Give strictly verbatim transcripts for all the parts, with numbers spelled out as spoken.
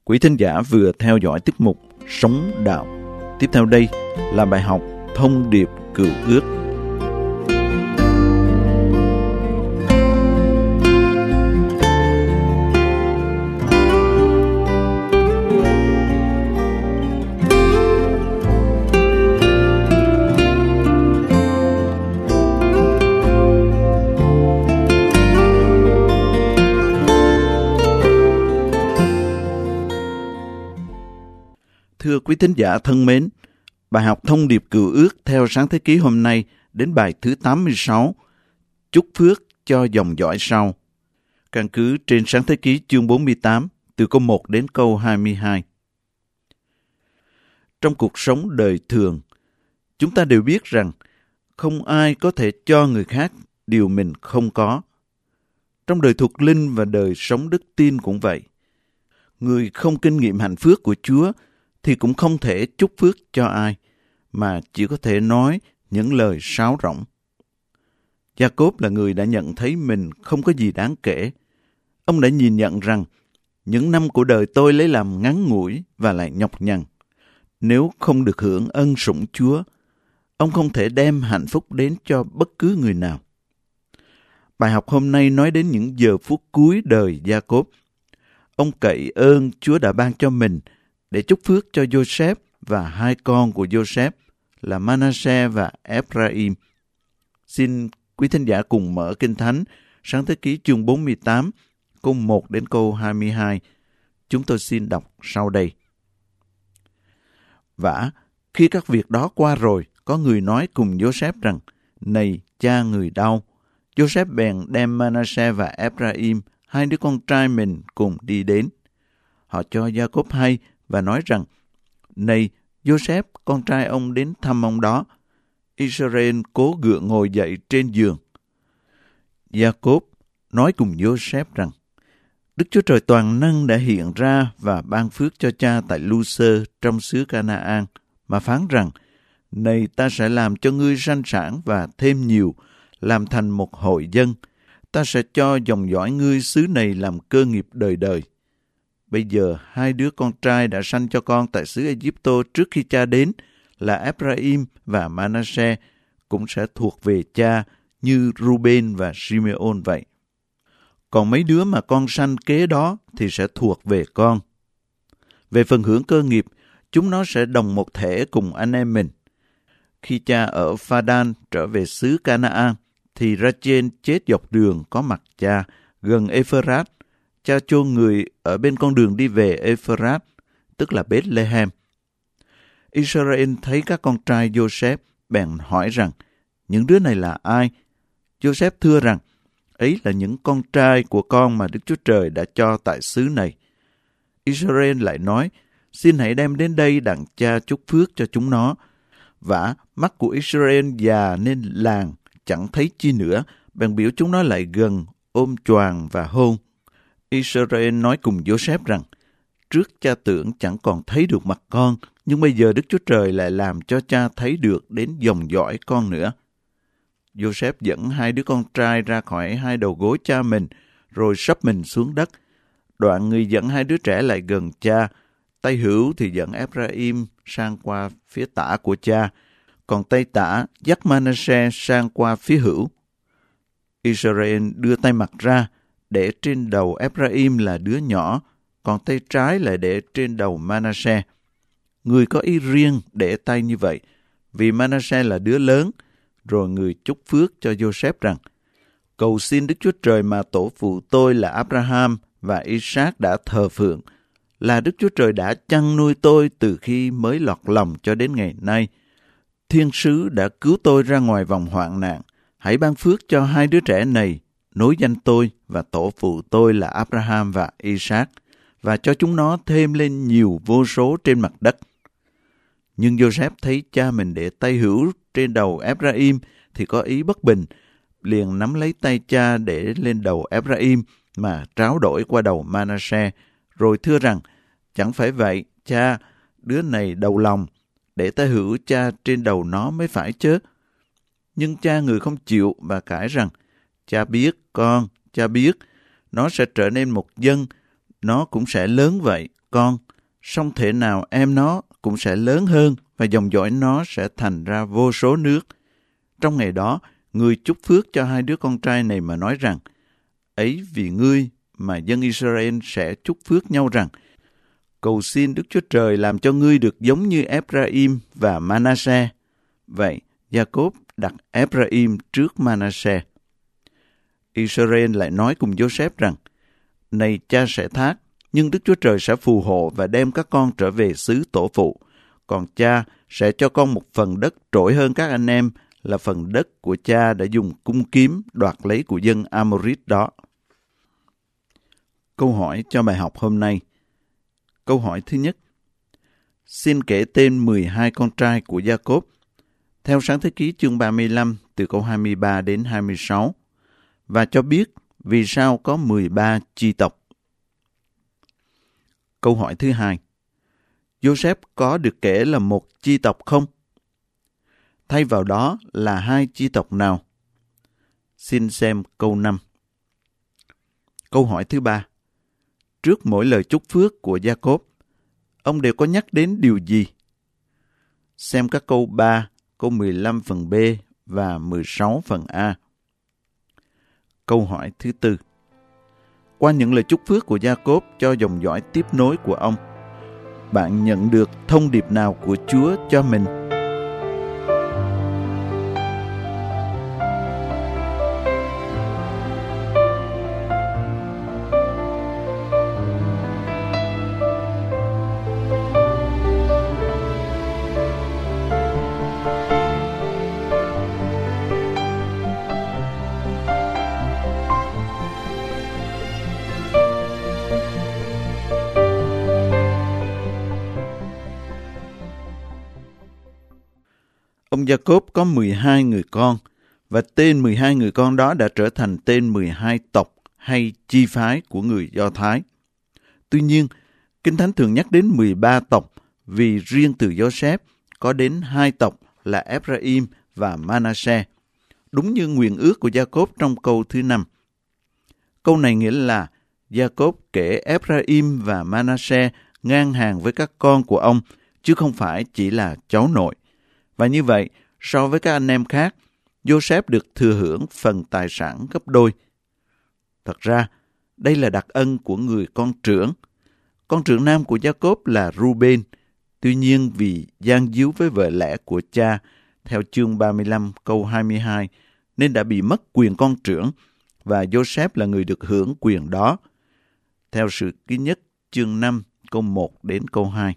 Quý thính giả vừa theo dõi tiết mục Sống Đạo. Tiếp theo đây là bài học Thông điệp Cựu Ước. Thưa quý thính giả thân mến, bài học Thông điệp Cựu Ước theo Sáng Thế Ký hôm nay đến bài thứ tám mươi sáu, chúc phước cho dòng dõi sau. Căn cứ trên Sáng Thế Ký chương bốn mươi tám, từ câu một đến câu hai mươi hai. Trong cuộc sống đời thường, chúng ta đều biết rằng không ai có thể cho người khác điều mình không có. Trong đời thuộc linh và đời sống đức tin cũng vậy. Người không kinh nghiệm hạnh phước của Chúa thì cũng không thể chúc phước cho ai, mà chỉ có thể nói những lời sáo rỗng. Gia-cốp là người đã nhận thấy mình không có gì đáng kể. Ông đã nhìn nhận rằng những năm của đời tôi lấy làm ngắn ngủi và lại nhọc nhằn. Nếu không được hưởng ân sủng Chúa, ông không thể đem hạnh phúc đến cho bất cứ người nào. Bài học hôm nay nói đến những giờ phút cuối đời Gia-cốp. Ông cậy ơn Chúa đã ban cho mình để chúc phước cho Joseph và hai con của Joseph là Manasseh và Ephraim. Xin quý thính giả cùng mở Kinh Thánh Sáng Thế Ký chương bốn mươi tám, câu một đến câu hai mươi hai. Chúng tôi xin đọc sau đây. Vả, khi các việc đó qua rồi, có người nói cùng Joseph rằng, này cha người đau. Joseph bèn đem Manasseh và Ephraim, hai đứa con trai mình cùng đi đến. Họ cho Gia-cốp hay và nói rằng, này, Joseph, con trai ông đến thăm ông đó. Israel cố gượng ngồi dậy trên giường. Gia-cốp nói cùng Joseph rằng, Đức Chúa Trời toàn năng đã hiện ra và ban phước cho cha tại Lu-sơ trong xứ Ca-na-an, mà phán rằng, này ta sẽ làm cho ngươi sanh sản và thêm nhiều, làm thành một hội dân. Ta sẽ cho dòng dõi ngươi xứ này làm cơ nghiệp đời đời. Bây giờ hai đứa con trai đã sanh cho con tại xứ Ai-cập trước khi cha đến là Ephraim và Manasseh cũng sẽ thuộc về cha như Ruben và Simeon vậy. Còn mấy đứa mà con sanh kế đó thì sẽ thuộc về con. Về phần hưởng cơ nghiệp, chúng nó sẽ đồng một thể cùng anh em mình. Khi cha ở Pha-đan trở về xứ Ca-na-an, thì Ra-chên chết dọc đường có mặt cha gần Ê-phơ-rát. Cha chôn người ở bên con đường đi về Ê-phơ-rát, tức là Bết-lê-hem. Israel thấy các con trai Joseph, bèn hỏi rằng, những đứa này là ai? Joseph thưa rằng, ấy là những con trai của con mà Đức Chúa Trời đã cho tại xứ này. Israel lại nói, xin hãy đem đến đây đặng cha chúc phước cho chúng nó. Vả, mắt của Israel già nên làng, chẳng thấy chi nữa, bèn biểu chúng nó lại gần, ôm choàng và hôn. Israel nói cùng Joseph rằng, trước cha tưởng chẳng còn thấy được mặt con, nhưng bây giờ Đức Chúa Trời lại làm cho cha thấy được đến dòng dõi con nữa. Joseph dẫn hai đứa con trai ra khỏi hai đầu gối cha mình, rồi sấp mình xuống đất. Đoạn người dẫn hai đứa trẻ lại gần cha, tay hữu thì dẫn Ephraim sang qua phía tả của cha, còn tay tả dắt Manasseh sang qua phía hữu. Israel đưa tay mặt ra, để trên đầu Ephraim là đứa nhỏ, còn tay trái lại để trên đầu Manasseh. Người có ý riêng để tay như vậy, vì Manasseh là đứa lớn, rồi người chúc phước cho Joseph rằng, cầu xin Đức Chúa Trời mà tổ phụ tôi là Abraham và Isaac đã thờ phượng, là Đức Chúa Trời đã chăn nuôi tôi từ khi mới lọt lòng cho đến ngày nay. Thiên sứ đã cứu tôi ra ngoài vòng hoạn nạn. Hãy ban phước cho hai đứa trẻ này, nối danh tôi và tổ phụ tôi là Abraham và Isaac, và cho chúng nó thêm lên nhiều vô số trên mặt đất. Nhưng Joseph thấy cha mình để tay hữu trên đầu Ephraim thì có ý bất bình, liền nắm lấy tay cha để lên đầu Ephraim mà tráo đổi qua đầu Manasseh, rồi thưa rằng, chẳng phải vậy, cha, đứa này đầu lòng, để tay hữu cha trên đầu nó mới phải chớ. Nhưng cha người không chịu và cãi rằng, cha biết con, cha biết, nó sẽ trở nên một dân, nó cũng sẽ lớn vậy, con, song thể nào em nó cũng sẽ lớn hơn và dòng dõi nó sẽ thành ra vô số nước. Trong ngày đó, người chúc phước cho hai đứa con trai này mà nói rằng, ấy vì ngươi mà dân Israel sẽ chúc phước nhau rằng, cầu xin Đức Chúa Trời làm cho ngươi được giống như Ephraim và Manasseh. Vậy, Jacob đặt Ephraim trước Manasseh. Israel lại nói cùng Joseph rằng, này cha sẽ thác, nhưng Đức Chúa Trời sẽ phù hộ và đem các con trở về xứ tổ phụ. Còn cha sẽ cho con một phần đất trỗi hơn các anh em, là phần đất của cha đã dùng cung kiếm đoạt lấy của dân Amorit đó. Câu hỏi cho bài học hôm nay. Câu hỏi thứ nhất. Xin kể tên mười hai con trai của Jacob. Theo Sáng Thế Ký chương ba mươi lăm từ câu hai mươi ba đến hai mươi sáu. Và cho biết vì sao có mười ba chi tộc. Câu hỏi thứ hai. Joseph có được kể là một chi tộc không? Thay vào đó là hai chi tộc nào? Xin xem câu năm. Câu hỏi thứ ba. Trước mỗi lời chúc phước của Jacob, ông đều có nhắc đến điều gì? Xem các câu ba, câu mười lăm phần B và mười sáu phần A. Câu hỏi thứ tư. Qua những lời chúc phước của Jacob cho dòng dõi tiếp nối của ông, bạn nhận được thông điệp nào của Chúa cho mình? Ông Jacob có mười hai người con, và tên mười hai người con đó đã trở thành tên mười hai tộc hay chi phái của người Do Thái. Tuy nhiên, Kinh Thánh thường nhắc đến mười ba tộc vì riêng từ Joseph có đến hai tộc là Ephraim và Manasseh, đúng như nguyện ước của Jacob trong câu thứ năm. Câu này nghĩa là Jacob kể Ephraim và Manasseh ngang hàng với các con của ông, chứ không phải chỉ là cháu nội. Và như vậy, so với các anh em khác, Joseph được thừa hưởng phần tài sản gấp đôi. Thật ra, đây là đặc ân của người con trưởng. Con trưởng nam của Jacob là Ruben. Tuy nhiên vì gian díu với vợ lẽ của cha, theo chương ba mươi lăm câu hai mươi hai, nên đã bị mất quyền con trưởng, và Joseph là người được hưởng quyền đó. Theo Sử Ký Nhất chương năm câu một đến câu hai.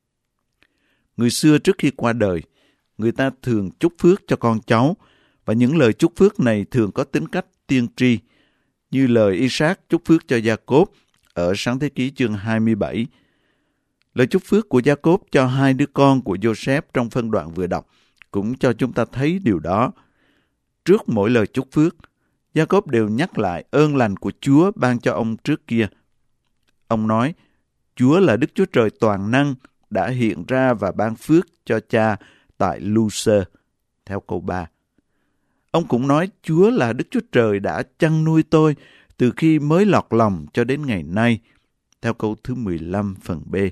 Người xưa trước khi qua đời, người ta thường chúc phước cho con cháu, và những lời chúc phước này thường có tính cách tiên tri, như lời Isaac chúc phước cho Jacob ở Sáng Thế Ký chương hai mươi bảy. Lời chúc phước của Jacob cho hai đứa con của Joseph trong phân đoạn vừa đọc cũng cho chúng ta thấy điều đó. Trước mỗi lời chúc phước, Jacob đều nhắc lại ơn lành của Chúa ban cho ông trước kia. Ông nói, Chúa là Đức Chúa Trời toàn năng đã hiện ra và ban phước cho cha tại Lu-sơ, theo câu ba. Ông cũng nói, Chúa là Đức Chúa Trời đã chăn nuôi tôi từ khi mới lọt lòng cho đến ngày nay, theo câu thứ mười lăm phần B.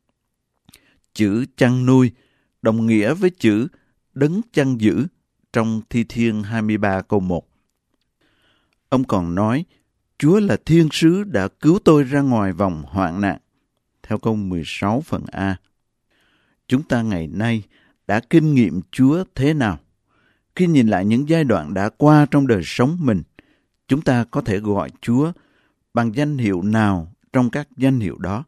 Chữ chăn nuôi đồng nghĩa với chữ đấng chăn giữ trong Thi Thiên hai mươi ba câu một. Ông còn nói, Chúa là thiên sứ đã cứu tôi ra ngoài vòng hoạn nạn, theo câu mười sáu phần A. Chúng ta ngày nay đã kinh nghiệm Chúa thế nào? Khi nhìn lại những giai đoạn đã qua trong đời sống mình, chúng ta có thể gọi Chúa bằng danh hiệu nào trong các danh hiệu đó?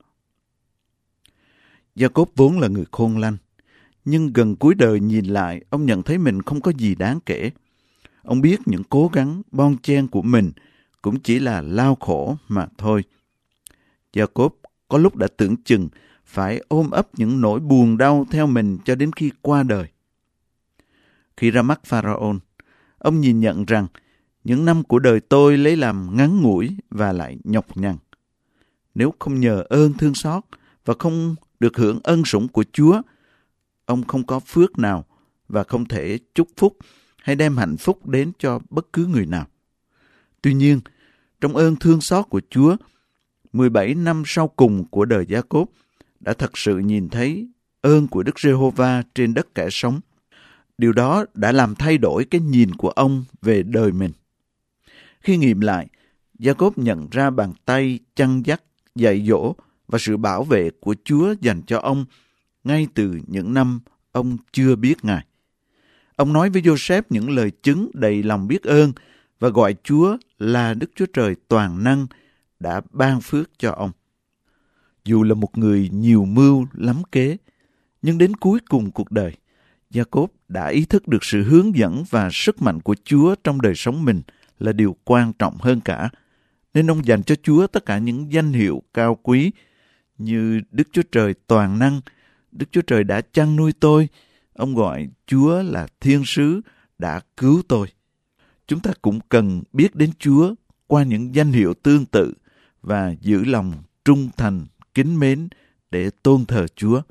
Jacob vốn là người khôn lanh, nhưng gần cuối đời nhìn lại, ông nhận thấy mình không có gì đáng kể. Ông biết những cố gắng bon chen của mình cũng chỉ là lao khổ mà thôi. Jacob có lúc đã tưởng chừng phải ôm ấp những nỗi buồn đau theo mình cho đến khi qua đời. Khi ra mắt Pharaoh, ông nhìn nhận rằng những năm của đời tôi lấy làm ngắn ngủi và lại nhọc nhằn. Nếu không nhờ ơn thương xót và không được hưởng ân sủng của Chúa, ông không có phước nào và không thể chúc phúc hay đem hạnh phúc đến cho bất cứ người nào. Tuy nhiên, trong ơn thương xót của Chúa, mười bảy năm sau cùng của đời Gia-cốp, đã thật sự nhìn thấy ơn của Đức Giê-hô-va trên đất kẻ sống. Điều đó đã làm thay đổi cái nhìn của ông về đời mình. Khi nghiệm lại, Gia-cốp nhận ra bàn tay chăn dắt, dạy dỗ và sự bảo vệ của Chúa dành cho ông ngay từ những năm ông chưa biết Ngài. Ông nói với Giô-sép những lời chứng đầy lòng biết ơn và gọi Chúa là Đức Chúa Trời toàn năng đã ban phước cho ông. Dù là một người nhiều mưu lắm kế, nhưng đến cuối cùng cuộc đời, Gia-cốp đã ý thức được sự hướng dẫn và sức mạnh của Chúa trong đời sống mình là điều quan trọng hơn cả. Nên ông dành cho Chúa tất cả những danh hiệu cao quý như Đức Chúa Trời toàn năng, Đức Chúa Trời đã chăn nuôi tôi. Ông gọi Chúa là Thiên Sứ đã cứu tôi. Chúng ta cũng cần biết đến Chúa qua những danh hiệu tương tự và giữ lòng trung thành, kính mến để tôn thờ Chúa.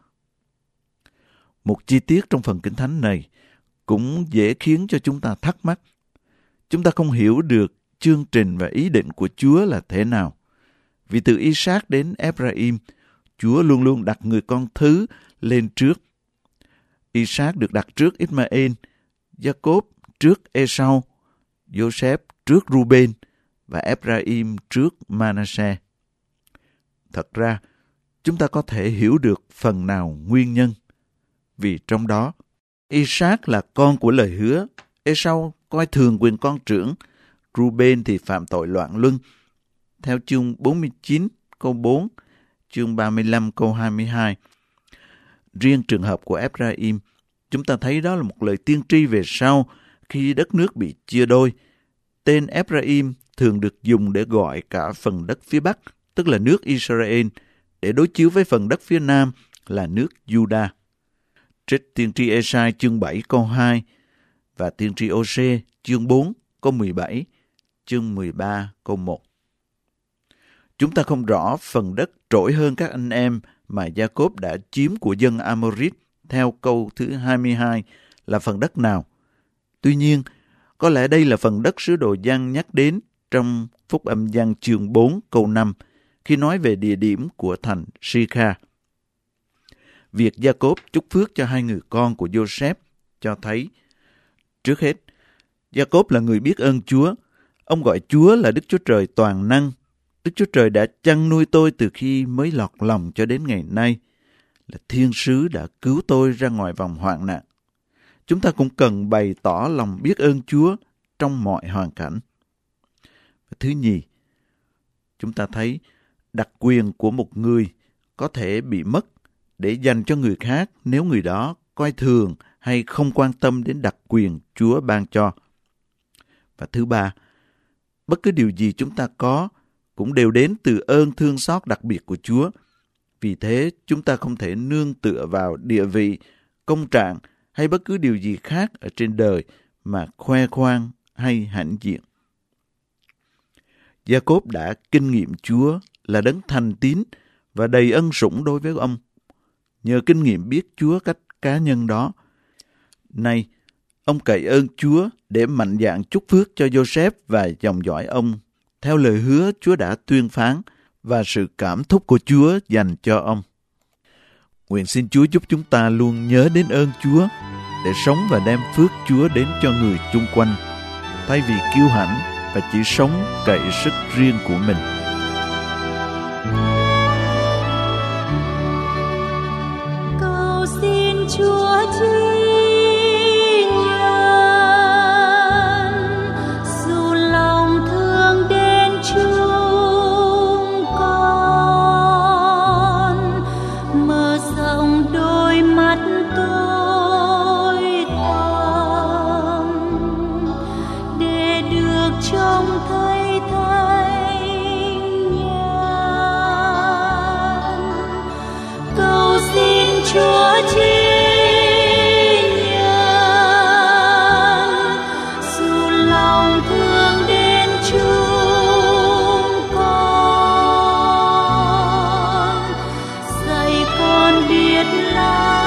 Một chi tiết trong phần Kinh Thánh này cũng dễ khiến cho chúng ta thắc mắc. Chúng ta không hiểu được chương trình và ý định của Chúa là thế nào. Vì từ Isaac đến Ephraim, Chúa luôn luôn đặt người con thứ lên trước. Isaac được đặt trước Ismael, Gia-cốp trước Esau, Giô-sép trước Ruben và Ephraim trước Manasseh. Thật ra, chúng ta có thể hiểu được phần nào nguyên nhân. Vì trong đó, Isaac là con của lời hứa, Esau coi thường quyền con trưởng, Ruben thì phạm tội loạn luân. Theo chương bốn mươi chín câu bốn, chương ba mươi lăm câu hai mươi hai. Riêng trường hợp của Ephraim, chúng ta thấy đó là một lời tiên tri về sau khi đất nước bị chia đôi. Tên Ephraim thường được dùng để gọi cả phần đất phía Bắc, tức là nước Israel, để đối chiếu với phần đất phía Nam là nước Juda. Trích tiên tri Ê-sai chương bảy câu hai và tiên tri Ô-sê chương bốn câu mười bảy, chương mười ba câu một. Chúng ta không rõ phần đất trỗi hơn các anh em mà Gia-cốp đã chiếm của dân Amorit theo câu thứ hai mươi hai là phần đất nào. Tuy nhiên, có lẽ đây là phần đất sứ đồ Giăng nhắc đến trong Phúc âm Giăng chương bốn câu năm khi nói về địa điểm của thành Si-kha. Việc Gia-cốp chúc phước cho hai người con của Giô-sép cho thấy, trước hết, Gia-cốp là người biết ơn Chúa. Ông gọi Chúa là Đức Chúa Trời toàn năng. Đức Chúa Trời đã chăn nuôi tôi từ khi mới lọt lòng cho đến ngày nay, là Thiên Sứ đã cứu tôi ra ngoài vòng hoạn nạn. Chúng ta cũng cần bày tỏ lòng biết ơn Chúa trong mọi hoàn cảnh. Và thứ nhì, chúng ta thấy đặc quyền của một người có thể bị mất để dành cho người khác nếu người đó coi thường hay không quan tâm đến đặc quyền Chúa ban cho. Và thứ ba, bất cứ điều gì chúng ta có cũng đều đến từ ơn thương xót đặc biệt của Chúa. Vì thế, chúng ta không thể nương tựa vào địa vị, công trạng hay bất cứ điều gì khác ở trên đời mà khoe khoang hay hãnh diện. Gia-cốp đã kinh nghiệm Chúa là đấng thành tín và đầy ân sủng đối với ông. Nhờ kinh nghiệm biết Chúa cách cá nhân đó, nay ông cậy ơn Chúa để mạnh dạn chúc phước cho Giô-sép và dòng dõi ông theo lời hứa Chúa đã tuyên phán và sự cảm thúc của Chúa dành cho ông. Nguyện xin Chúa giúp chúng ta luôn nhớ đến ơn Chúa để sống và đem phước Chúa đến cho người chung quanh, thay vì kiêu hãnh và chỉ sống cậy sức riêng của mình. Cầu xin Chúa chi là